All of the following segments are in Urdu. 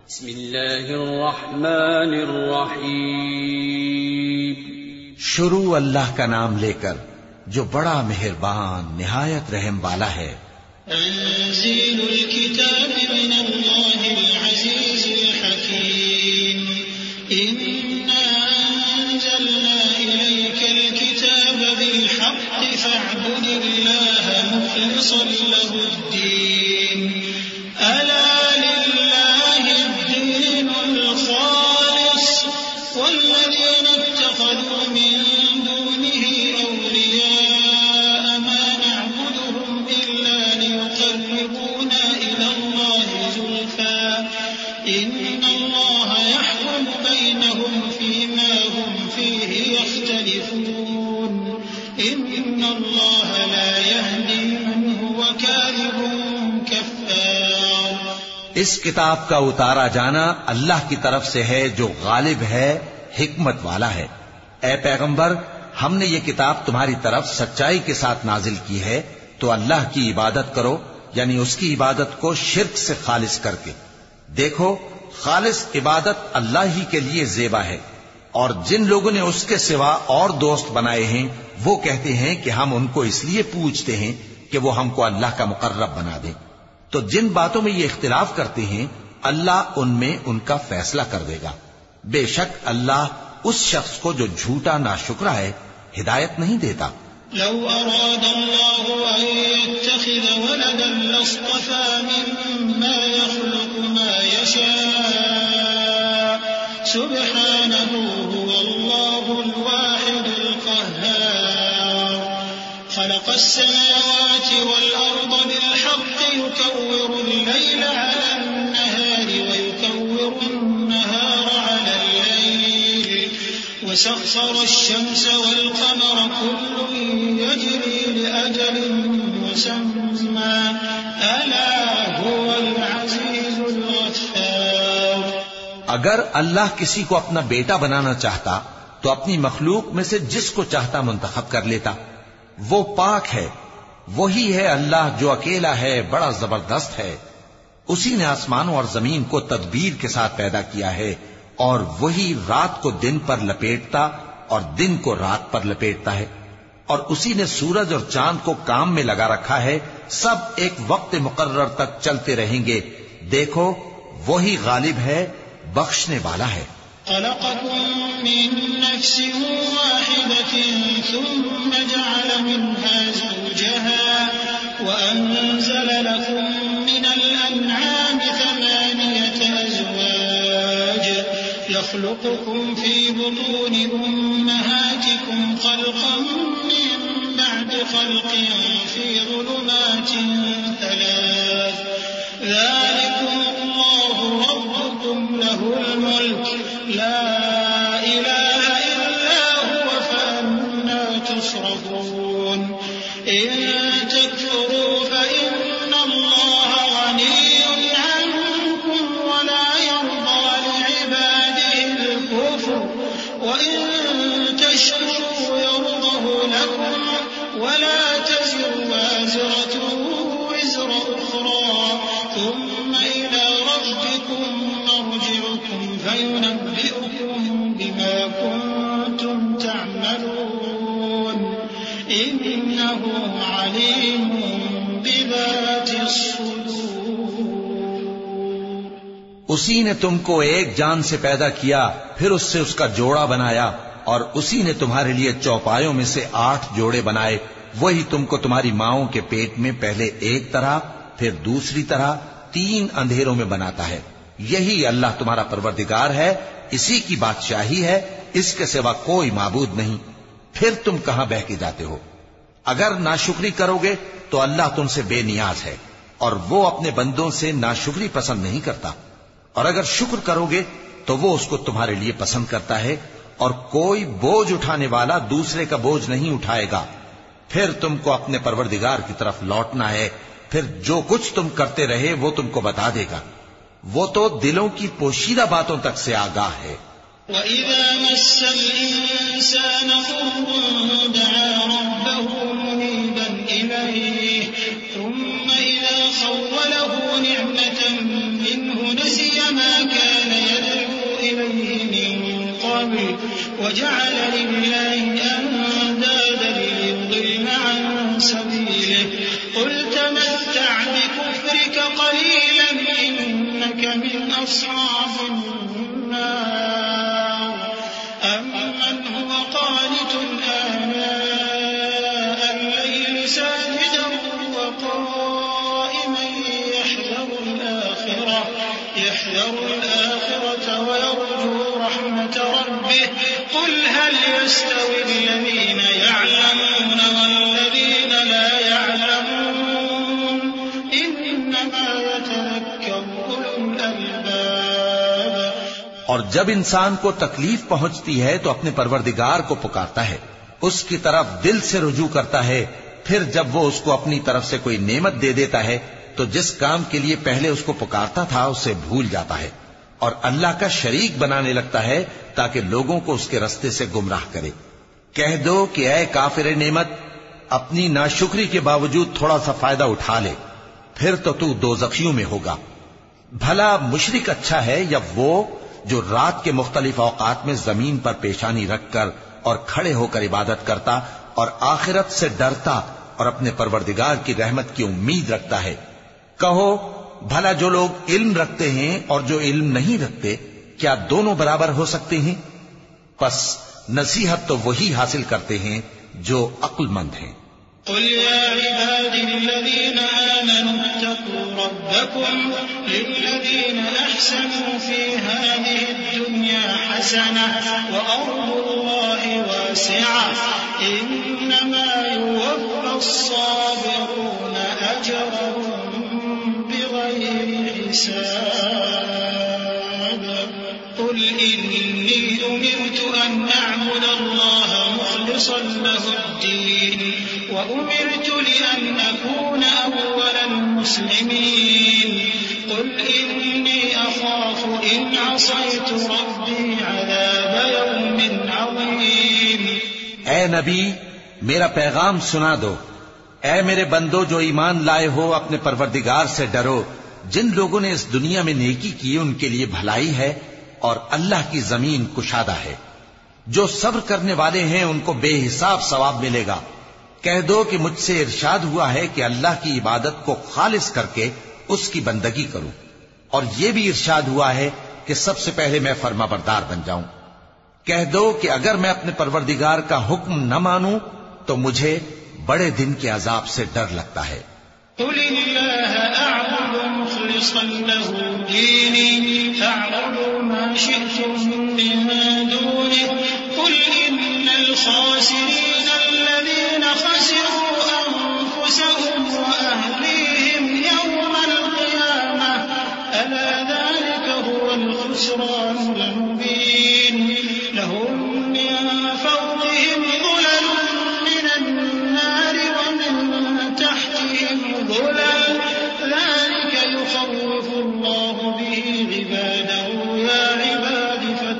بسم اللہ الرحمن الرحیم. شروع اللہ کا نام لے کر جو بڑا مہربان نہایت رحم والا ہے. تنزيل الكتاب من الله العزيز الحكيم. إنا أنزلنا إليك الكتاب بالحق فاعبد الله مخلصا له الدين. ألا لله الدين الخالص والذين اتخذوا من دونه أولياء ما نعبدهم إلا ليقربونا إلى الله زلفى إن الله يحكم بينهم فيما هم فيه يختلفون إن الله لا يهدي من هو كاذب كفار. اس کتاب کا اتارا جانا اللہ کی طرف سے ہے جو غالب ہے، حکمت والا ہے. اے پیغمبر، ہم نے یہ کتاب تمہاری طرف سچائی کے ساتھ نازل کی ہے، تو اللہ کی عبادت کرو، یعنی اس کی عبادت کو شرک سے خالص کر کے. دیکھو، خالص عبادت اللہ ہی کے لیے زیبا ہے، اور جن لوگوں نے اس کے سوا اور دوست بنائے ہیں وہ کہتے ہیں کہ ہم ان کو اس لیے پوجتے ہیں کہ وہ ہم کو اللہ کا مقرب بنا دیں. تو جن باتوں میں یہ اختلاف کرتے ہیں اللہ ان میں ان کا فیصلہ کر دے گا. بے شک اللہ اس شخص کو جو جھوٹا ناشکرا ہے ہدایت نہیں دیتا. لو أراد الله أن يتخذ ولدا لاصطفى مما يخلق ما يشاء سبحانه هو الله الواحد القهار. خلق السماوات والأرض بالحق يكور الليل على النهار ويكور النهار على الليل وسخر الشمس والقمر كل يجري لأجل مسمى ألا هو العزيز الغفار. اگر اللہ کسی کو اپنا بیٹا بنانا چاہتا تو اپنی مخلوق میں سے جس کو چاہتا منتخب کر لیتا. وہ پاک ہے، وہی ہے اللہ جو اکیلا ہے، بڑا زبردست ہے. اسی نے آسمانوں اور زمین کو تدبیر کے ساتھ پیدا کیا ہے، اور وہی رات کو دن پر لپیٹتا اور دن کو رات پر لپیٹتا ہے. اور اسی نے سورج اور چاند کو کام میں لگا رکھا ہے، سب ایک وقت مقرر تک چلتے رہیں گے. دیکھو، وہی غالب ہے، بخشنے والا ہے. خلقكم من نفس واحدة ثم جعل منها زوجها وأنزل لكم من الأنعام 8 أزواج يخلقكم في بطون أمهاتكم خلقا من بعد خلق في ظلمات 3 ذلكم الله ربكم له الملك لا إله إلا هو فأنا تصرفون. إن تكفروا فإن الله غني عنكم ولا يرضى لعباده الكفر وإن تشكروا يرضه لكم ولا تزر وازرة وزر أخرى ثم إلى ربكم مرجعكم فينبئكم بما كنتم تعملون إنه عليم بذات الصدور. اسی نے تم کو ایک جان سے پیدا کیا، پھر اس سے اس کا جوڑا بنایا، اور اسی نے تمہارے لیے چوپایوں میں سے 8 جوڑے بنائے. وہی تم کو تمہاری ماؤں کے پیٹ میں پہلے ایک طرح پھر دوسری طرح 3 اندھیروں میں بناتا ہے. یہی اللہ تمہارا پروردگار ہے، اسی کی بادشاہی ہے، اس کے سوا کوئی معبود نہیں. پھر تم کہاں بہہ کے جاتے ہو؟ اگر ناشکری کرو گے تو اللہ تم سے بے نیاز ہے، اور وہ اپنے بندوں سے ناشکری پسند نہیں کرتا. اور اگر شکر کرو گے تو وہ اس کو تمہارے لیے پسند کرتا ہے، اور کوئی بوجھ اٹھانے والا دوسرے کا بوجھ نہیں اٹھائے گا. پھر تم کو اپنے پروردگار کی طرف لوٹنا ہے، پھر جو کچھ تم کرتے رہے وہ تم کو بتا دے گا. وہ تو دلوں کی پوشیدہ باتوں تک سے آگاہ ہے. وَإِذَا مَسَّ الْإِنسَانَ ضُرٌّ دَعَا رَبَّهُ مُنِيبًا إِلَيْهِ ثُمَّ إِذَا خَوَّلَهُ نِعْمَةً مِّنْهُ نَسِيَ مَا كَانَ قبل وجعل لله أندادا ليضل عن سبيله قل تمتع بكفرك قليلا إنك من أصحاب النار أمن هو قانت آناء الليل ساجدا وقائما يحذر الآخرة ويرجو رحمة ربه قل هل يستوي الذين يعلمون والذين لا يعلمون إنما يتذكر أولو الألباب. اور جب انسان کو تکلیف پہنچتی ہے تو اپنے پروردگار کو پکارتا ہے، اس کی طرف دل سے رجوع کرتا ہے، پھر جب وہ اس کو اپنی طرف سے کوئی نعمت دے دیتا ہے تو جس کام کے لیے پہلے اس کو پکارتا تھا اسے بھول جاتا ہے اور اللہ کا شریک بنانے لگتا ہے تاکہ لوگوں کو اس کے رستے سے گمراہ کرے. کہہ دو کہ اے کافر نعمت، اپنی ناشکری کے باوجود تھوڑا سا فائدہ اٹھا لے، پھر تو دوزخیوں میں ہوگا. بھلا مشرک اچھا ہے یا وہ جو رات کے مختلف اوقات میں زمین پر پیشانی رکھ کر اور کھڑے ہو کر عبادت کرتا اور آخرت سے ڈرتا اور اپنے پروردگار کی رحمت کی امید رکھتا ہے. کہو بھلا جو لوگ علم رکھتے ہیں اور جو علم نہیں رکھتے کیا دونوں برابر ہو سکتے ہیں؟ پس نصیحت تو وہی حاصل کرتے ہیں جو عقل مند ہیں. قل يا عبادي الذين آمنوا اتقوا ربكم للذين أحسنوا في هذه الدنيا حسنة وأرض الله واسعة إنما يوفى الصابرون أجرهم بغير حساب. قل إني أمرت أن أعبد الله مخلصا له الدين وأمرت لأن أكون أول المسلمين. قل إني أخاف إن عصيت ربي عذاب يوم عظيم. اے نبی میرا پیغام سنا دو. اے میرے بندو جو ایمان لائے ہو اپنے پروردگار سے ڈرو. جن لوگوں نے اس دنیا میں نیکی کی ان کے لیے بھلائی ہے اور اللہ کی زمین کشادہ ہے. جو صبر کرنے والے ہیں ان کو بے حساب ثواب ملے گا. کہہ دو کہ مجھ سے ارشاد ہوا ہے کہ اللہ کی عبادت کو خالص کر کے اس کی بندگی کروں، اور یہ بھی ارشاد ہوا ہے کہ سب سے پہلے میں فرما بردار بن جاؤں. کہہ دو کہ اگر میں اپنے پروردگار کا حکم نہ مانوں تو مجھے بڑے دن کے عذاب سے ڈر لگتا ہے. قل الله أعبد مخلصا له ديني فاعبدوا ما شئتم من دونه قل إن الخاسرين الذين خسروا أنفسهم وأهليهم يوم القيامة ألا ذلك هو الخسران المبين. لهم من فوقهم ظلل من النار ومن تحتهم ظلل ذلك يخوف الله به عباده يا عباد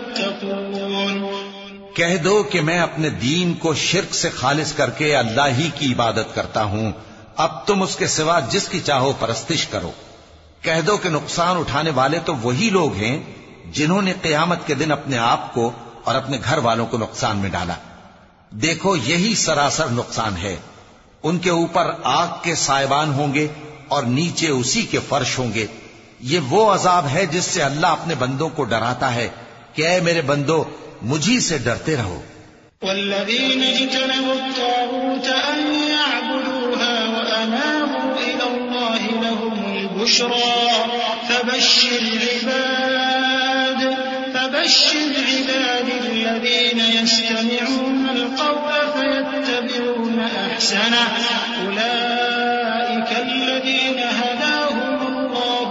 فاتقون. کہہ دو کہ میں اپنے دین کو شرک سے خالص کر کے اللہ ہی کی عبادت کرتا ہوں، اب تم اس کے سوا جس کی چاہو پرستش کرو. کہہ دو کہ نقصان اٹھانے والے تو وہی لوگ ہیں جنہوں نے قیامت کے دن اپنے آپ کو اور اپنے گھر والوں کو نقصان میں ڈالا. دیکھو یہی سراسر نقصان ہے. ان کے اوپر آگ کے سائبان ہوں گے اور نیچے اسی کے فرش ہوں گے. یہ وہ عذاب ہے جس سے اللہ اپنے بندوں کو ڈراتا ہے کہ اے میرے بندو مجھی سے ڈرتے رہو. والذين اجتنبوا الطاغوت أن يعبدوها وأنابوا إلى الله لهم البشرى فبشر عباد الذين يستمعون القول فيتبعون أحسنه أولئك الذين هداهم الله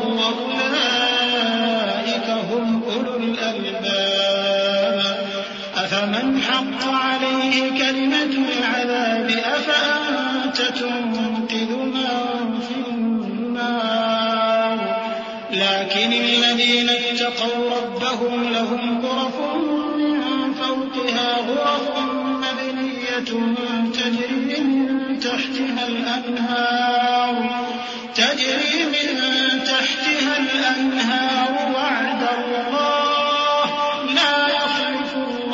وأولئك هم أولو الألباب. أفمن حق عليه كلمة العذاب أفأنت تنقذ من في النار. لكن الذين اتقوا ربهم لهم غرف من فوقها غرف مبنية تجري من تحتها الأنهار وعد الله لا يخلف الله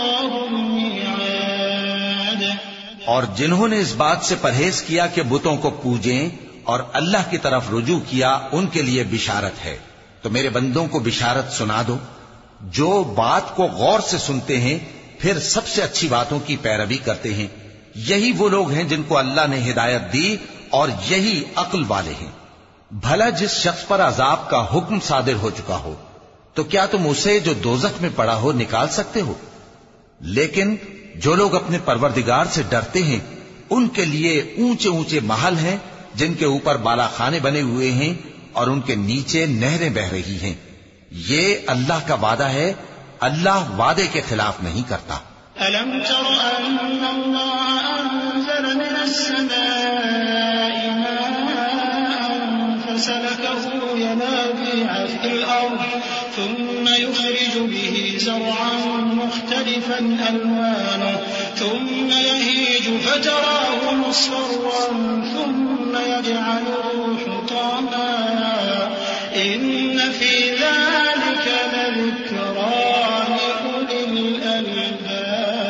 اور جنہوں نے اس بات سے پرہیز کیا کہ بتوں کو پوجیں اور اللہ کی طرف رجوع کیا، ان کے لیے بشارت ہے۔ تو میرے بندوں کو بشارت سنا دو، جو بات کو غور سے سنتے ہیں پھر سب سے اچھی باتوں کی پیروی کرتے ہیں، یہی وہ لوگ ہیں جن کو اللہ نے ہدایت دی اور یہی عقل والے ہیں۔ بھلا جس شخص پر عذاب کا حکم صادر ہو چکا ہو تو کیا تم اسے جو دوزخ میں پڑا ہو نکال سکتے ہو؟ لیکن جو لوگ اپنے پروردگار سے ڈرتے ہیں ان کے لیے اونچے اونچے محل ہیں جن کے اوپر بالا خانے بنے ہوئے ہیں اور ان کے نیچے نہریں بہ رہی ہیں۔ یہ اللہ کا وعدہ ہے، اللہ وعدے کے خلاف نہیں کرتا۔ أَلَمْ تَرَ أَنَّ اللَّهَ أَنزَلَ مِنَ السَّمَاءِ مَاءً فَسَلَكَهُ يَنَابِيعَ فِي الْأَرْضِ ثُمَّ يُخْرِجُ بِهِ زَرْعًا مُخْتَلِفًا أَلْوَانُهُ ثُمَّ يَهِيجُ فَتَرَاهُ مُصْفَرًّا ثُمَّ يَجْعَلُهُ حُطَامًا إِنَّ فِي ذَلِكَ لَذِكْرَىٰ لِأُولِي الْأَلْبَابِ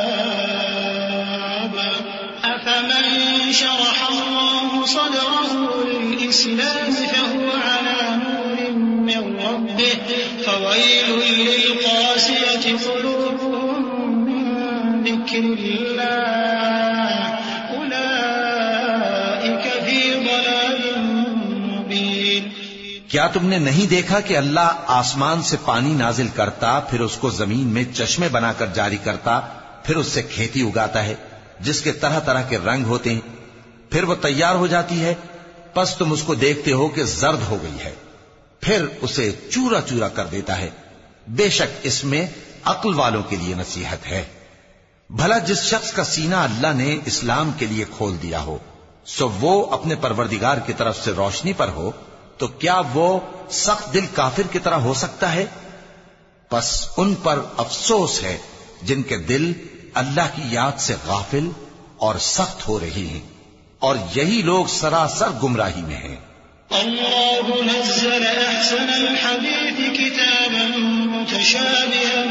أَفَمَن شَرَحَ اللَّهُ صَدْرَهُ لِلْإِسْلَامِ فَهُوَ عَلَىٰ نُورٍ مِّن رَّبِّهِ فَوَيْلٌ لِّلْقَاسِيَةِ قُلُوبُهُم مِّن ذِكْرِ اللَّهِ أُولَٰئِكَ فِي ضَلَالٍ مُّبِينٍ۔ کیا تم نے نہیں دیکھا کہ اللہ آسمان سے پانی نازل کرتا، پھر اس کو زمین میں چشمے بنا کر جاری کرتا، پھر اس سے کھیتی اگاتا ہے جس کے طرح طرح کے رنگ ہوتے ہیں، پھر وہ تیار ہو جاتی ہے، پس تم اس کو دیکھتے ہو کہ زرد ہو گئی ہے، پھر اسے چورا چورا کر دیتا ہے۔ بے شک اس میں عقل والوں کے لیے نصیحت ہے۔ بھلا جس شخص کا سینہ اللہ نے اسلام کے لیے کھول دیا ہو سو وہ اپنے پروردگار کی طرف سے روشنی پر ہو، تو کیا وہ سخت دل کافر کی طرح ہو سکتا ہے؟ پس ان پر افسوس ہے جن کے دل اللہ کی یاد سے غافل اور سخت ہو رہی ہیں، اور یہی لوگ سراسر گمراہی میں ہیں۔ اللہ نزل احسن الحدیث کتابا متشابها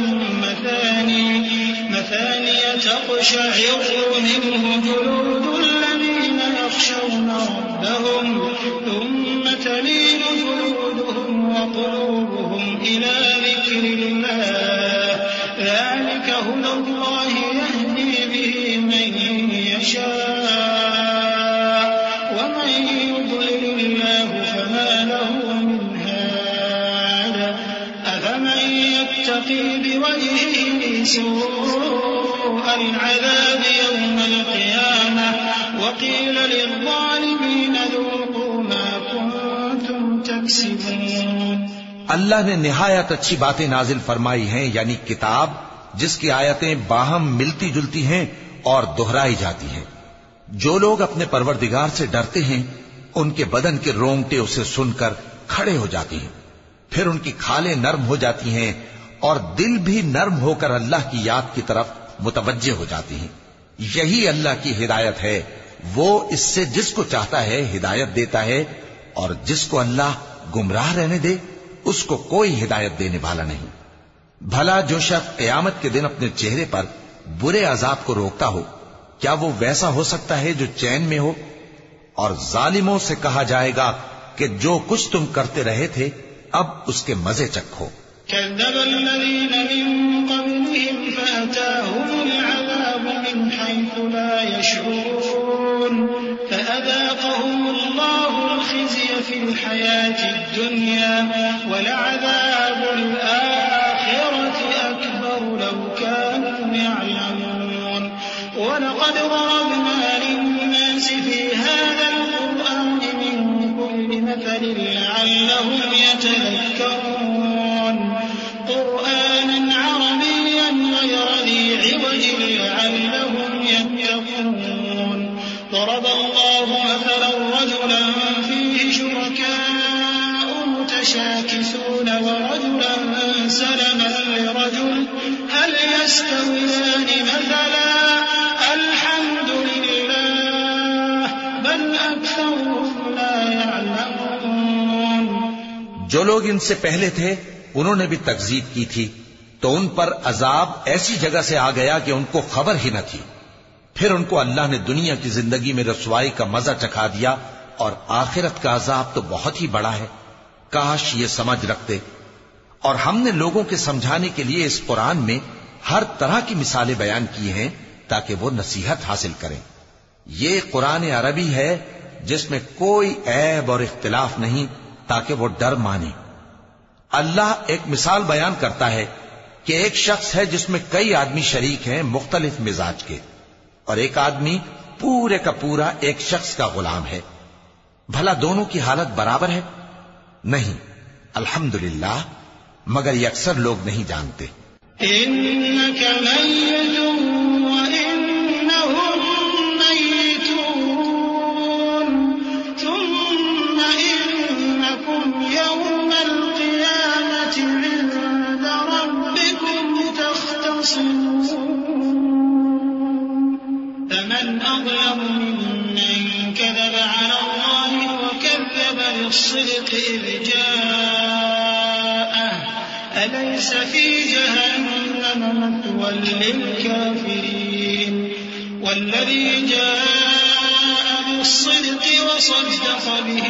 مثاني تقشعر منه جلود الذين يخشون ربهم ثم تلين جلودهم وقلوبهم إلى ذكر الله ذلك هدى الله يهدي به من يشاء ومن يضلل الله فما له من هاد أفمن يتقي بوجهه سوء العذاب يوم القيامة وقيل للظالمين ذوقوا ما كنتم تكسبون۔ اللہ نے نہایت اچھی باتیں نازل فرمائی ہیں، یعنی کتاب جس کی آیتیں باہم ملتی جلتی ہیں اور دہرائی جاتی ہیں۔ جو لوگ اپنے پروردگار سے ڈرتے ہیں ان کے بدن کے رونگٹے اسے سن کر کھڑے ہو جاتے ہیں، پھر ان کی کھالیں نرم ہو جاتی ہیں اور دل بھی نرم ہو کر اللہ کی یاد کی طرف متوجہ ہو جاتی ہیں۔ یہی اللہ کی ہدایت ہے، وہ اس سے جس کو چاہتا ہے ہدایت دیتا ہے، اور جس کو اللہ گمراہ رہنے دے اس کو کوئی ہدایت دینے والا نہیں۔ بھلا جو شخص قیامت کے دن اپنے چہرے پر برے عذاب کو روکتا ہو، کیا وہ ویسا ہو سکتا ہے جو چین میں ہو؟ اور ظالموں سے کہا جائے گا کہ جو کچھ تم کرتے رہے تھے اب اس کے مزے چکھو۔ كذب الذين من قبلهم فأتاهم العذاب من حيث لا يشعرون فأذاقهم الله الخزي في الحياة الدنيا ولعذاب الآخرة أكبر لو كانوا يعلمون ولقد ضربنا للناس في هذا القرآن من كل مثل لعلهم يتذكرون قرآنا عربيا غير ذي عوج لعلهم يتقون ضرب الله مثلا رجلا فيه شركاء متشاكسون ورجلا سلما لرجل هل يستويان مثلا الحمد لله بل أكثرهم لا يعلمون۔ جو لوگ ان سے پہلے تھے انہوں نے بھی تکذیب کی تھی، تو ان پر عذاب ایسی جگہ سے آ گیا کہ ان کو خبر ہی نہ تھی۔ پھر ان کو اللہ نے دنیا کی زندگی میں رسوائی کا مزہ چکھا دیا اور آخرت کا عذاب تو بہت ہی بڑا ہے. کاش یہ سمجھ رکھتے. اور ہم نے لوگوں کے سمجھانے کے لیے اس قرآن میں ہر طرح کی مثالیں بیان کی ہیں تاکہ وہ نصیحت حاصل کریں. یہ قرآن عربی ہے جس میں کوئی عیب اور اختلاف نہیں تاکہ وہ ڈر مانے. اللہ ایک مثال بیان کرتا ہے کہ ایک شخص ہے جس میں کئی آدمی شریک ہیں مختلف مزاج کے، اور ایک آدمی پورے کا پورا ایک شخص کا غلام ہے. بھلا دونوں کی حالت برابر ہے؟ نہیں. الحمدللہ، مگر یہ اکثر لوگ نہیں جانتے. إنك ميت وإنهم ميتون ثم إنكم يوم القيامة عند ربكم تختصمون فمن أظلم ممن كذب على الله وكذب بالصدق إذ جاءه أليس في جهنم مثوى للكافرين والذي جاء بالصدق وصدق به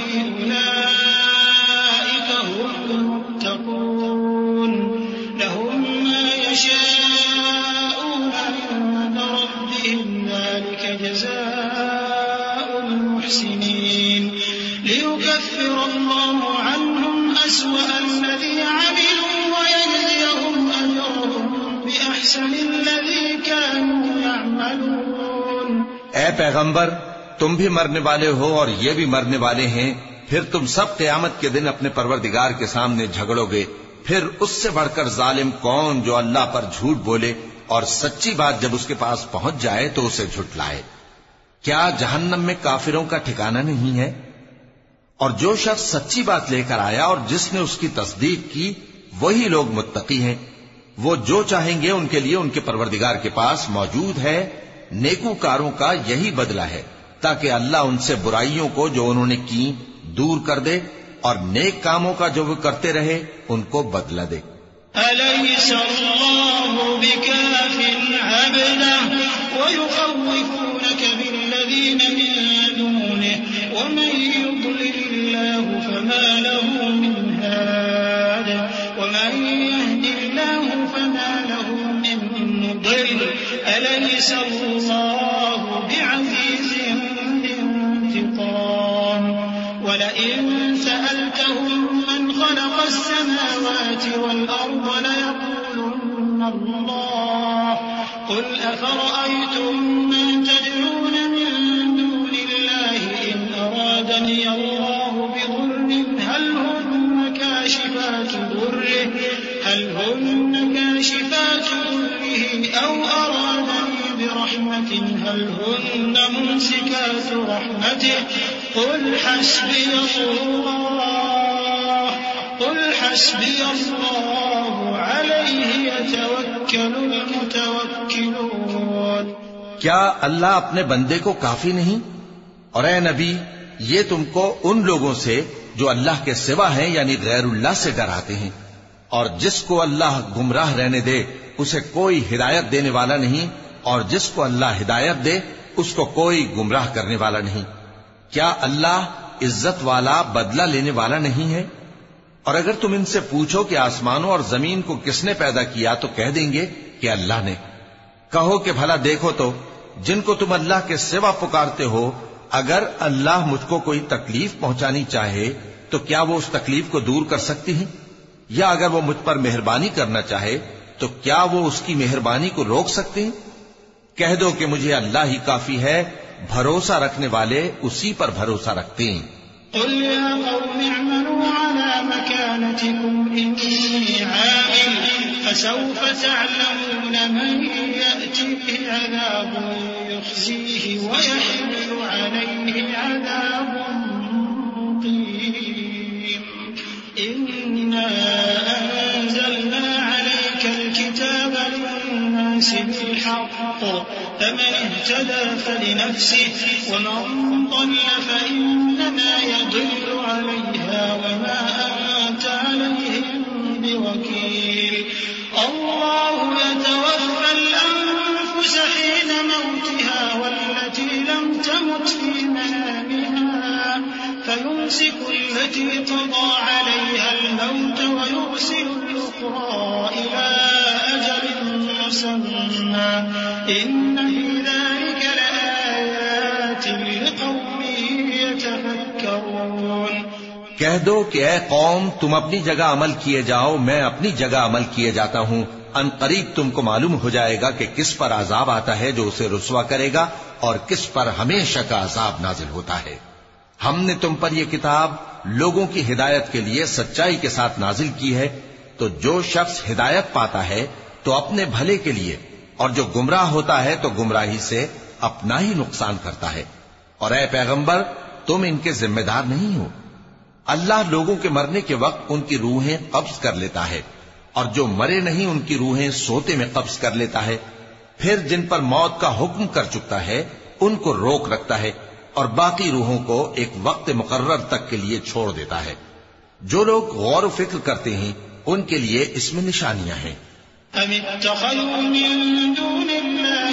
أولئك هم المتقون لهم ما يشاءون عند ربهم ذلك جزاء المحسنين ليكفر الله عنهم أسوأ الذي عملوا ويجزيهم أجرهم بأحسن الذي كانوا يعملون. اے پیغمبر، تم بھی مرنے والے ہو اور یہ بھی مرنے والے ہیں. پھر تم سب قیامت کے دن اپنے پروردگار کے سامنے جھگڑو گے. پھر اس سے بڑھ کر ظالم کون جو اللہ پر جھوٹ بولے اور سچی بات جب اس کے پاس پہنچ جائے تو اسے جھٹلائے. کیا جہنم میں کافروں کا ٹھکانہ نہیں ہے؟ اور جو شخص سچی بات لے کر آیا اور جس نے اس کی تصدیق کی وہی لوگ متقی ہیں. وہ جو چاہیں گے ان کے لیے ان کے پروردگار کے پاس موجود ہے. نیکوکاروں کا یہی بدلہ ہے تاکہ اللہ ان سے برائیوں کو جو انہوں نے کی دور کر دے اور نیک کاموں کا جو وہ کرتے رہے ان کو بدلہ دے. أليس الله بكاف عبده ويخوفونك بالذين من دونه ومن يضلل الله فما له من هاد ومن يهد الله فما له من مضل أليس الله بعزيز ذي انتقام ولئن سألتهم من خلق السماوات والأرض ليقولن الله قل أفرأيتم ما تدعون من دون الله إن أرادني الله بضر هل هن كاشفات ضره أو أرادني برحمة هل هن ممسكات رحمته قل حسبي الله عليه يتوكل المتوكلون. کیا اللہ اپنے بندے کو کافی نہیں؟ اور اے نبی، یہ تم کو ان لوگوں سے جو اللہ کے سوا ہیں یعنی غیر اللہ سے ڈراتے ہیں، اور جس کو اللہ گمراہ رہنے دے اسے کوئی ہدایت دینے والا نہیں، اور جس کو اللہ ہدایت دے اس کو کوئی گمراہ کرنے والا نہیں. کیا اللہ عزت والا بدلہ لینے والا نہیں ہے؟ اور اگر تم ان سے پوچھو کہ آسمانوں اور زمین کو کس نے پیدا کیا تو کہہ دیں گے کہ اللہ نے. کہو کہ بھلا دیکھو تو جن کو تم اللہ کے سوا پکارتے ہو، اگر اللہ مجھ کو کوئی تکلیف پہنچانی چاہے تو کیا وہ اس تکلیف کو دور کر سکتی ہیں؟ یا اگر وہ مجھ پر مہربانی کرنا چاہے تو کیا وہ اس کی مہربانی کو روک سکتے ہیں؟ کہہ دو کہ مجھے اللہ ہی کافی ہے، بھروسہ رکھنے والے اسی پر بھروسہ رکھتے ہیں. قل يا قوم اعملوا على مكانتكم إني عامل فسوف تعلمون من يأتيه عذاب يخزيه ويحل عليه عذاب مقيم. إنا أنزلنا عليك الكتاب للناس بالحق فمن اهتدى فلنفسه ومن ضل فإنما يضل عليها وما أنت عليهم بوكيل. الله يتوفى الأنفس حين موتها تمت في منامها فيمسك التي قضى عليها الموت ويرسل الأخرى إلى أجل مسمى إن في ذلك لآيات لقوم يتفكرون۔ کہہ دو کہ اے قوم تم اپنی جگہ عمل کیے جاؤ، میں اپنی جگہ عمل کیے جاتا ہوں، ان قریب تم کو معلوم ہو جائے گا کہ کس پر عذاب آتا ہے جو اسے رسوا کرے گا اور کس پر ہمیشہ کا عذاب نازل ہوتا ہے۔ ہم نے تم پر یہ کتاب لوگوں کی ہدایت کے لیے سچائی کے ساتھ نازل کی ہے، تو جو شخص ہدایت پاتا ہے تو اپنے بھلے کے لیے، اور جو گمراہ ہوتا ہے تو گمراہی سے اپنا ہی نقصان کرتا ہے۔ اور اے پیغمبر تم ان کے ذمہ دار نہیں ہو، اللہ لوگوں کے مرنے کے وقت ان کی روحیں قبض کر لیتا ہے، اور جو مرے نہیں ان کی روحیں سوتے میں قبض کر لیتا ہے، پھر جن پر موت کا حکم کر چکتا ہے ان کو روک رکھتا ہے، اور باقی روحوں کو ایک وقت مقرر تک کے لیے چھوڑ دیتا ہے۔ جو لوگ غور و فکر کرتے ہیں ان کے لیے اس میں نشانیاں ہیں۔ ام اتخذوا من دون الله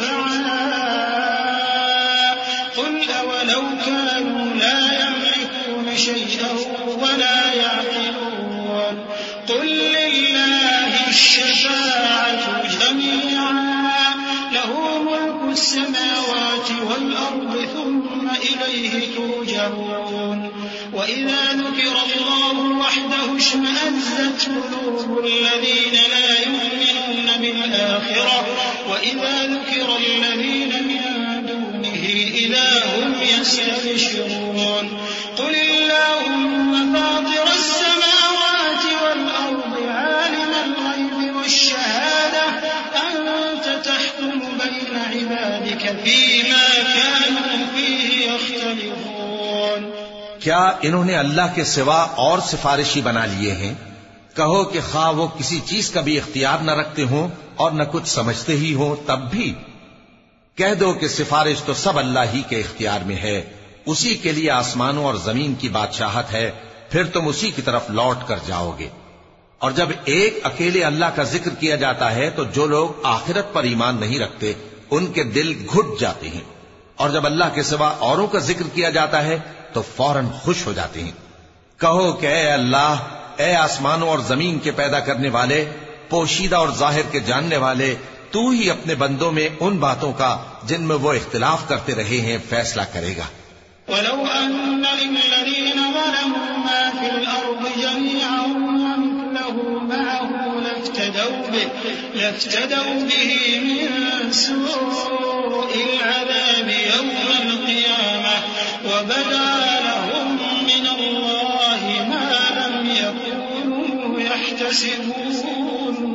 شفعاء قل اولو كانوا لا يملكون شيئا ولا يعقلون قل لله الشفاعة جميعا له ملك السماوات والأرض ثم إليه ترجعون وإذا ذكر الله وحده اشمأزت قلوب الذين لا يؤمنون بالآخرة وإذا ذكر الذين من دونه إذا هم يستبشرون قل اللهم فاطر السماوات والأرض عالم الغيب والشهادة أنت تحكم بين عبادك فيما كانوا فيه يختلفون۔ کیا انہوں نے اللہ کے سوا اور سفارشی بنا لیے ہیں؟ کہو کہ خواہ وہ کسی چیز کا بھی اختیار نہ رکھتے ہوں اور نہ کچھ سمجھتے ہی ہوں تب بھی کہہ دو کہ سفارش تو سب اللہ ہی کے اختیار میں ہے، اسی کے لیے آسمانوں اور زمین کی بادشاہت ہے، پھر تم اسی کی طرف لوٹ کر جاؤ گے۔ اور جب ایک اکیلے اللہ کا ذکر کیا جاتا ہے تو جو لوگ آخرت پر ایمان نہیں رکھتے ان کے دل گھٹ جاتے ہیں، اور جب اللہ کے سوا اوروں کا ذکر کیا جاتا ہے تو فوراً خوش ہو جاتے ہیں۔ کہو کہ اے اللہ، اے آسمانوں اور زمین کے پیدا کرنے والے، پوشیدہ اور ظاہر کے جاننے والے، تو ہی اپنے بندوں میں ان باتوں کا جن میں وہ اختلاف کرتے رہے ہیں فیصلہ کرے گا۔ وَلَوْ أَنَّ لِلَّذِينَ ظَلَمُوا مَا فِي الْأَرْضِ جَمِيعًا وَمِثْلَهُ مَعَهُ لَافْتَدَوْا بِهِ مِنْ سُوءِ الْعَذَابِ يَوْمَ الْقِيَامَةِ وَبَدَا لَهُم مِّنَ اللَّهِ مَا لَمْ يَكُونُوا يَحْتَسِبُونَ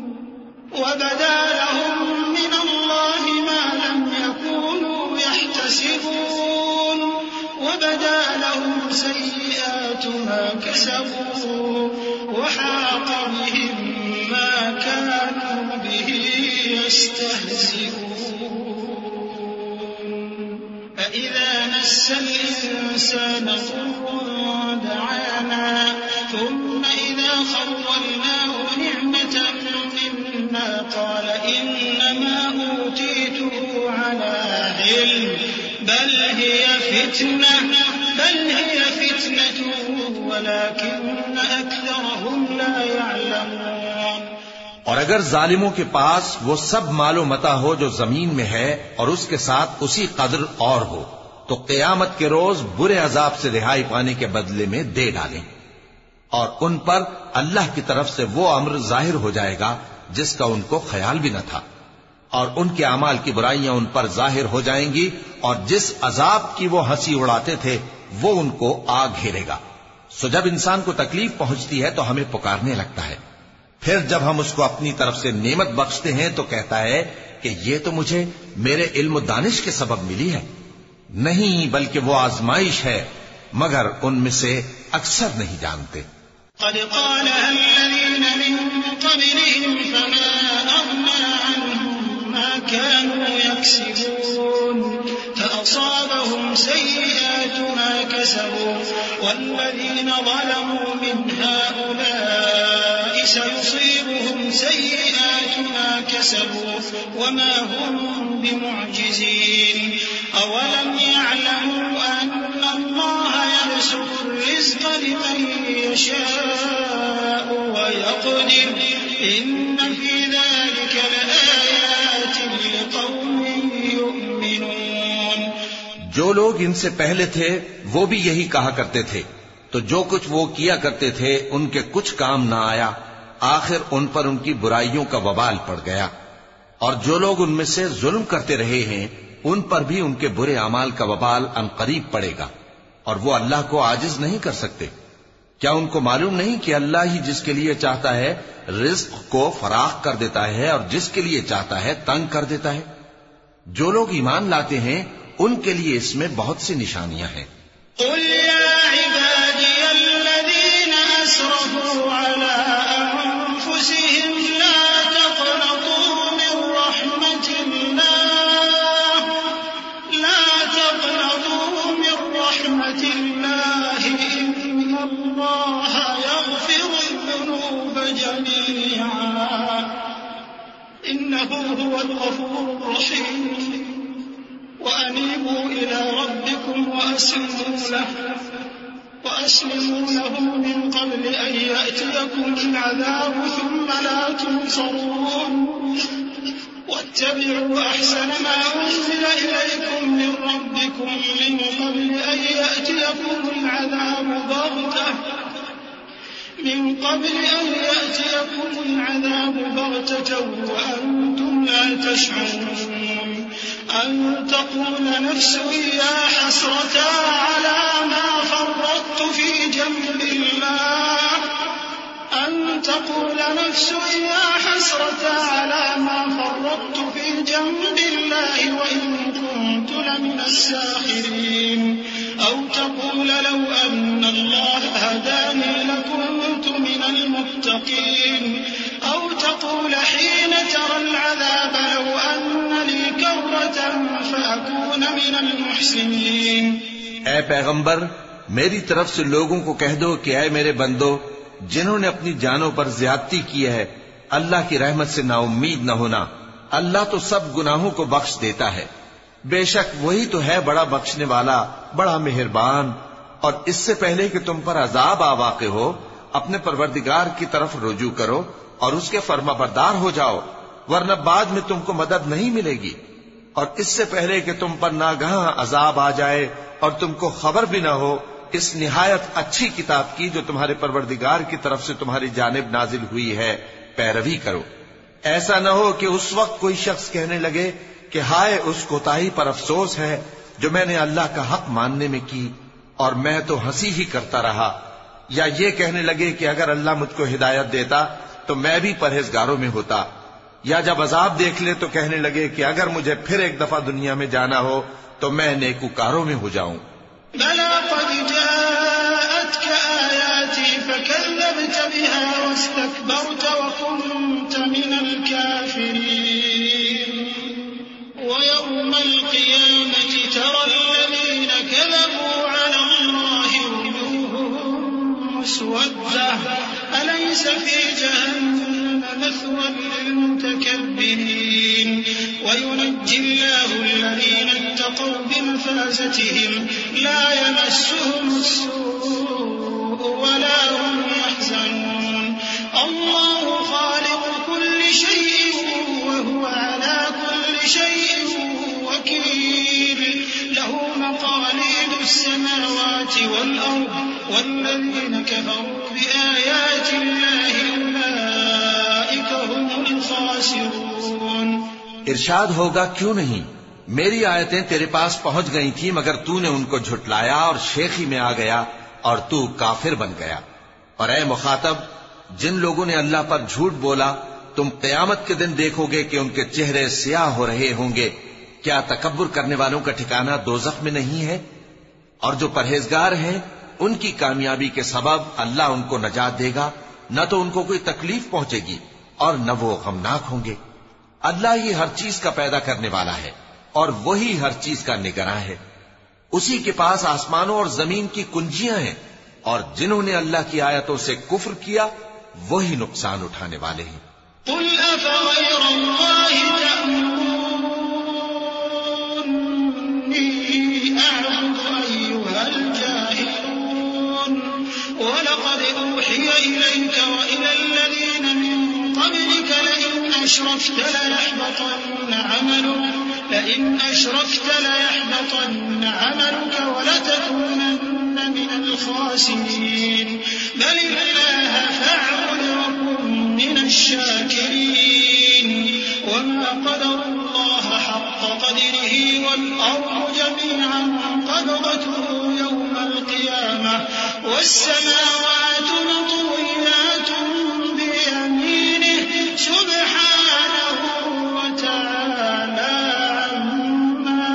وَبَدَا لَهُمْ سَيِّئَاتُ مَا كَسَبُوا وَحَاقَ بِهِم مَّا كَانُوا بِهِ يَسْتَهْزِئُونَ فَإِذَا مَسَّ الْإِنسَانَ ضُرٌّ دَعَانَا ثُمَّ إِذَا خَوَّلْنَاهُ نِعْمَةً مِّنَّا قَالَ إِنَّمَا أُوتِيتُهُ عَلَىٰ عِلْمٍ بل هي فتنة ولكن أكثرهم لا يعلمون۔ اور اگر ظالموں کے پاس وہ سب مال و متاع ہو جو زمین میں ہے اور اس کے ساتھ اسی قدر اور ہو تو قیامت کے روز برے عذاب سے رہائی پانے کے بدلے میں دے ڈالیں، اور ان پر اللہ کی طرف سے وہ امر ظاہر ہو جائے گا جس کا ان کو خیال بھی نہ تھا، اور ان کے اعمال کی برائیاں ان پر ظاہر ہو جائیں گی، اور جس عذاب کی وہ ہنسی اڑاتے تھے وہ ان کو آ گھیرے گا۔ سو جب انسان کو تکلیف پہنچتی ہے تو ہمیں پکارنے لگتا ہے، پھر جب ہم اس کو اپنی طرف سے نعمت بخشتے ہیں تو کہتا ہے کہ یہ تو مجھے میرے علم و دانش کے سبب ملی ہے۔ نہیں، بلکہ وہ آزمائش ہے، مگر ان میں سے اکثر نہیں جانتے۔ قد قالها الذين من قبلهم فما أغنى عنهم ما كانوا يكسبون فأصابهم سيئات ما كسبوا والذين ظلموا من هؤلاء سيصيبهم سيئات ما كسبوا وما هم بمعجزين أولم يعلموا أن الله يبسط الرزق لمن يشاء ويقدر إن في ذلك لآيات لقوم يؤمنون. جو لوگ ان سے پہلے تھے وہ بھی یہی کہا کرتے تھے، تو جو کچھ وہ کیا کرتے تھے ان کے کچھ کام نہ آیا، آخر ان پر ان کی برائیوں کا وبال پڑ گیا. اور جو لوگ ان میں سے ظلم کرتے رہے ہیں ان پر بھی ان کے برے اعمال کا وبال عنقریب پڑے گا، اور وہ اللہ کو عاجز نہیں کر سکتے. کیا ان کو معلوم نہیں کہ اللہ ہی جس کے لیے چاہتا ہے رزق کو فراخ کر دیتا ہے اور جس کے لیے چاہتا ہے تنگ کر دیتا ہے؟ جو لوگ ایمان لاتے ہیں ان کے لیے اس میں بہت سی نشانیاں ہیں. قل يا عبادي الذين أسرفوا على أنفسهم لا تقنطوا من رحمة الله إن الله يغفر الذنوب جميعا إنه هو الغفور الرحيم. وأنيبوا إلى ربكم وأسلموا له من قبل أن يأتيكم العذاب ثم لا تنصرون. واتبعوا أحسن ما أنزل إليكم من ربكم من قبل أن يأتيكم العذاب بغتة وأنتم لا تشعرون. أن تقول نفس يا حسرة على ما فرطت في جنب الله وإن كنت لمن الساخرين. أو تقول لو أن الله هداني لكنت من المتقين. أو تقول حين ترى العذاب لو أن لي كرة فأكون من المحسنين. اے پیغمبر، میری طرف سے لوگوں کو کہہ دو کہ اے میرے بندو، جنہوں نے اپنی جانوں پر زیادتی کی ہے، اللہ کی رحمت سے نا امید نہ ہونا. اللہ تو سب گناہوں کو بخش دیتا ہے، بے شک وہی تو ہے بڑا بخشنے والا، بڑا مہربان. اور اس سے پہلے کہ تم پر عذاب آ واقع ہو، اپنے پروردگار کی طرف رجوع کرو اور اس کے فرما بردار ہو جاؤ، ورنہ بعد میں تم کو مدد نہیں ملے گی. اور اس سے پہلے کہ تم پر ناگہاں عذاب آ جائے اور تم کو خبر بھی نہ ہو، اس نہایت اچھی کتاب کی جو تمہارے پروردگار کی طرف سے تمہاری جانب نازل ہوئی ہے پیروی کرو. ایسا نہ ہو کہ اس وقت کوئی شخص کہنے لگے کہ ہائے اس کوتاہی پر افسوس ہے جو میں نے اللہ کا حق ماننے میں کی اور میں تو ہنسی ہی کرتا رہا، یا یہ کہنے لگے کہ اگر اللہ مجھ کو ہدایت دیتا تو میں بھی پرہیزگاروں میں ہوتا، یا جب عذاب دیکھ لے تو کہنے لگے کہ اگر مجھے پھر ایک دفعہ دنیا میں جانا ہو تو میں نیکوکاروں میں ہو جاؤں. بلى قد جاءتك آياتي فكذبت بها واستكبرت وكنت من الكافرين. ويوم القيامة ترى الذين كذبوا على الله وجوههم مسودة أليس في جهنم مثوى للمتكبرين. وينجي الله الذين اتقوا بمفازتهم لا يمسهم السوء ولا هم يحزنون. الله خالق كل شيء وهو على كل شيء وكيل. له مقاليد السماوات والأرض والذين كفروا بآيات الله أولئك هم الخاسرون. ارشاد ہوگا کیوں نہیں، میری آیتیں تیرے پاس پہنچ گئی تھی مگر تو نے ان کو جھٹلایا اور شیخی میں آ گیا اور تو کافر بن گیا. اور اے مخاطب، جن لوگوں نے اللہ پر جھوٹ بولا تم قیامت کے دن دیکھو گے کہ ان کے چہرے سیاہ ہو رہے ہوں گے. کیا تکبر کرنے والوں کا ٹھکانہ دوزخ میں نہیں ہے؟ اور جو پرہیزگار ہیں ان کی کامیابی کے سبب اللہ ان کو نجات دے گا، نہ تو ان کو کوئی تکلیف پہنچے گی اور نہ وہ غمناک ہوں گے. اللہ ہی ہر چیز کا پیدا کرنے والا ہے اور وہی ہر چیز کا نگراں ہے. اسی کے پاس آسمانوں اور زمین کی کنجیاں ہیں، اور جنہوں نے اللہ کی آیتوں سے کفر کیا وہی نقصان اٹھانے والے ہیں. قل أفغير الله تأمروني أعبد أيها الجاهلون ولقد أوحي إليك وإلى الذين من قبلك لئن أشركت ليحبطن عملك ولتكونن من الخاسرين بل الله فاعبد وكن من الشاكرين وما قدر الله حق قدره والأرض جميعا قبضته يوم القيامة والسماوات مطويات بيمينه سبحانه وتعالى عما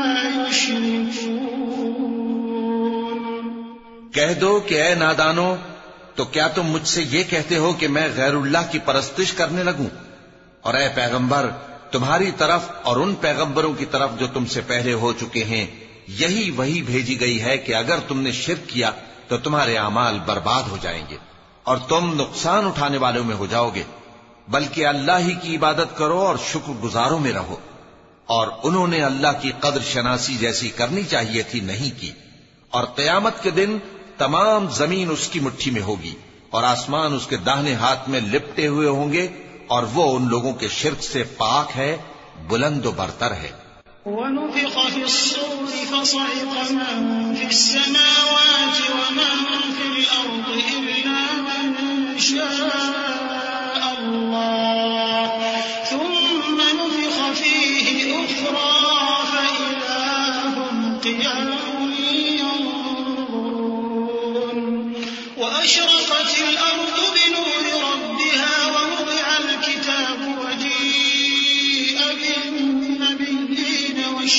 يشركون. کہہ دو کہ اے نادانو، تو کیا تم مجھ سے یہ کہتے ہو کہ میں غیر اللہ کی پرستش کرنے لگوں؟ اور اے پیغمبر، تمہاری طرف اور ان پیغمبروں کی طرف جو تم سے پہلے ہو چکے ہیں یہی وہی بھیجی گئی ہے کہ اگر تم نے شرک کیا تو تمہارے اعمال برباد ہو جائیں گے اور تم نقصان اٹھانے والوں میں ہو جاؤ گے، بلکہ اللہ ہی کی عبادت کرو اور شکر گزاروں میں رہو. اور انہوں نے اللہ کی قدر شناسی جیسی کرنی چاہیے تھی نہیں کی. اور قیامت کے دن تمام زمین اس کی مٹھی میں ہوگی اور آسمان اس کے داہنے ہاتھ میں لپٹے ہوئے ہوں گے، اور وہ ان لوگوں کے شرک سے پاک ہے، بلند و برتر ہے. ونفخ في الصور فصعق من في السماوات ومن في الأرض إلا من شاء الله ثم نفخ فيه أخرى فإذا هم قيام ينظرون. وأشرقت الأرض بنور ربها ووضع الكتاب وجيء بالنبيين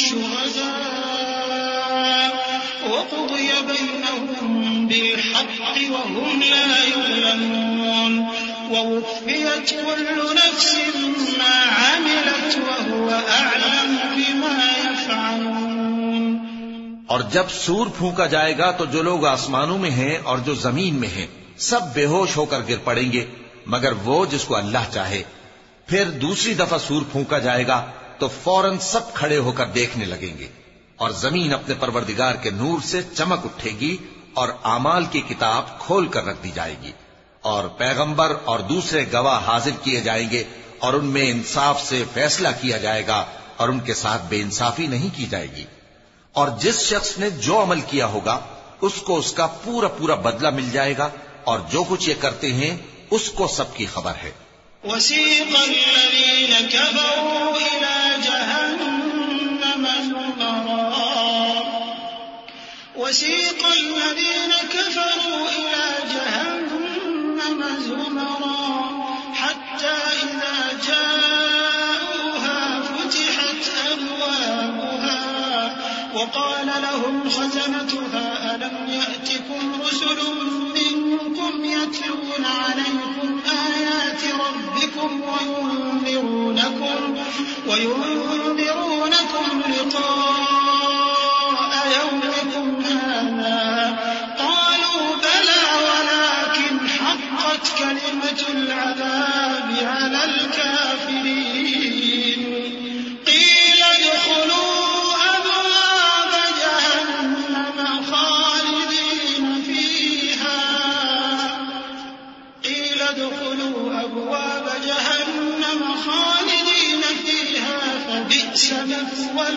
والشهداء وقضي بينهم بالحق وهم لا يظلمون. ووفيت كل نفس ما عملت وهو أعلم بما يفعلون. اور جب سور پھونکا جائے گا تو جو لوگ آسمانوں میں ہیں اور جو زمین میں ہیں سب بے ہوش ہو کر گر پڑیں گے مگر وہ جس کو اللہ چاہے. پھر دوسری دفعہ سور پھونکا جائے گا تو فوراً سب کھڑے ہو کر دیکھنے لگیں گے اور زمین اپنے پروردگار کے نور سے چمک اٹھے گی اور اعمال کی کتاب کھول کر رکھ دی جائے گی اور پیغمبر اور دوسرے گواہ حاضر کیے جائیں گے اور ان میں انصاف سے فیصلہ کیا جائے گا اور ان کے ساتھ بے انصافی نہیں کی جائے گی. اور جس شخص نے جو عمل کیا ہوگا اس کو اس کا پورا پورا بدلہ مل جائے گا اور جو کچھ یہ کرتے ہیں اس کو سب کی خبر ہے. وسيق الذين كفروا إلى جهنم زمرا وسيق الذين كفروا إلى جهنم زمرا حتى إذا جاءوها فتحت أبوابها وقال لهم خزنتها ألم يأتكم رسل منكم يتلون عليكم آيات ربكم وينذرونكم لقاء يومكم هذا قالوا بلى ولكن حقت كلمة العذاب على الكافرين قيل ادخلوا أبواب جهنم خالدين فيها فبئس مثوى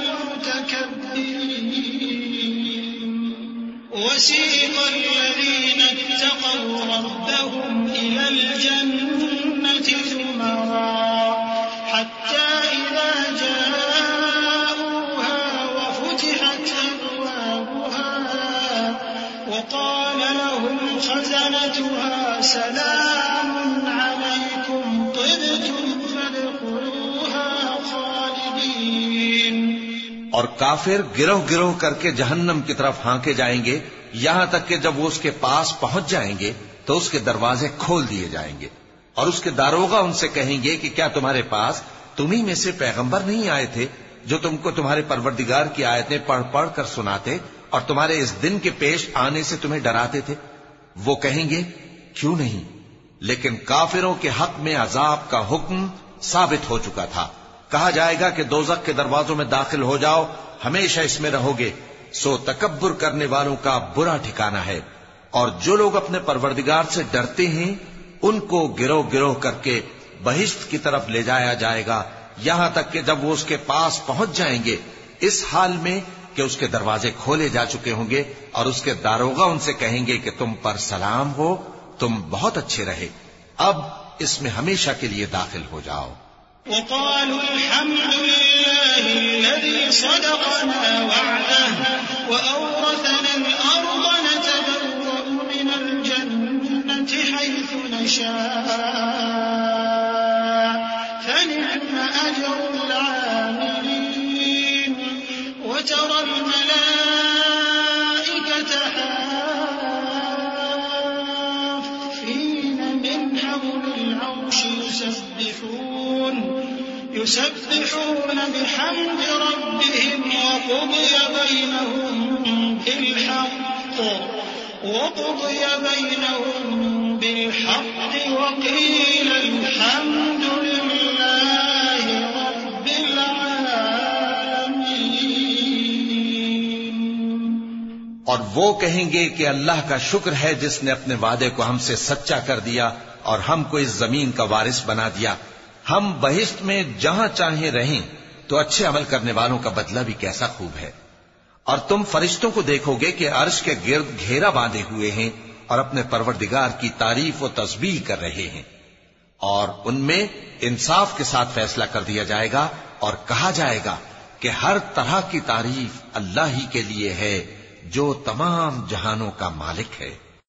المتكبرين. وسيق الذين اتقوا ربهم إلى الجنة زمرا حتى إذا جاءوها وفتحت أبوابها وقال لهم خزنتها سلام عليكم طبتم فادخلوها خالدين. اور کافر گروہ گروہ کر کے جہنم کی طرف ہانکے جائیں گے یہاں تک کہ جب وہ اس کے پاس پہنچ جائیں گے تو اس کے دروازے کھول دیے جائیں گے اور اس کے داروغہ ان سے کہیں گے کہ کیا تمہارے پاس تمہیں میں سے پیغمبر نہیں آئے تھے جو تم کو تمہارے پروردگار کی آیتیں پڑھ پڑھ کر سناتے اور تمہارے اس دن کے پیش آنے سے تمہیں ڈراتے تھے؟ وہ کہیں گے کیوں نہیں، لیکن کافروں کے حق میں عذاب کا حکم ثابت ہو چکا تھا. کہا جائے گا کہ دوزخ کے دروازوں میں داخل ہو جاؤ، ہمیشہ اس میں رہو گے. سو تکبر کرنے والوں کا برا ٹھکانہ ہے. اور جو لوگ اپنے پروردگار سے ڈرتے ہیں ان کو گروہ گروہ کر کے بہشت کی طرف لے جایا جائے گا، یہاں تک کہ جب وہ اس کے پاس پہنچ جائیں گے اس حال میں کہ اس کے دروازے کھولے جا چکے ہوں گے، اور اس کے داروغہ ان سے کہیں گے کہ تم پر سلام ہو، تم بہت اچھے رہے، اب اس میں ہمیشہ کے لیے داخل ہو جاؤ. وقالوا الحمد لله الذي صدقنا وعده وأورثنا الأرض نتبوأ من الجنة حيث نشاء فنعم أجر العاملين. وترى الملائكة حافين من حول العرش يسبحون بحمد ربهم وقضي بينهم بالحق وقيل الحمد لله رب العالمين. اور وہ کہیں گے کہ اللہ کا شکر ہے جس نے اپنے وعدے کو ہم سے سچا کر دیا اور ہم کو اس زمین کا وارث بنا دیا. ہم بہشت میں جہاں چاہیں رہیں تو اچھے عمل کرنے والوں کا بدلہ بھی کیسا خوب ہے. اور تم فرشتوں کو دیکھو گے کہ عرش کے گرد گھیرا باندھے ہوئے ہیں اور اپنے پروردگار کی تعریف و تسبیح کر رہے ہیں. اور ان میں انصاف کے ساتھ فیصلہ کر دیا جائے گا اور کہا جائے گا کہ ہر طرح کی تعریف اللہ ہی کے لیے ہے جو تمام جہانوں کا مالک ہے.